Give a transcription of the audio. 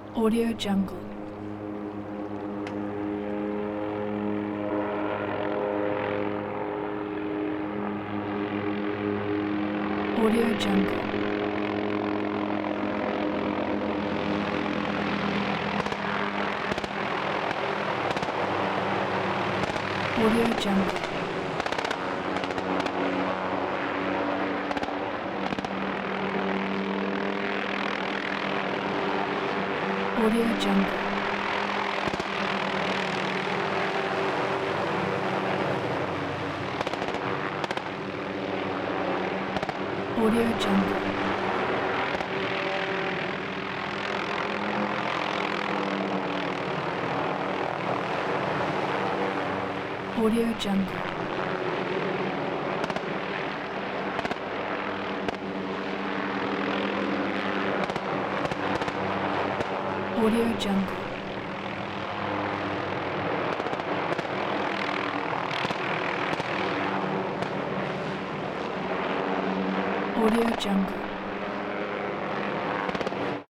Audio Jungle. Audio Jungle. Audio Jungle. Audio Jungle. Audio Jungle. Audio Jungle. Audio Jungle. Audio Jungle.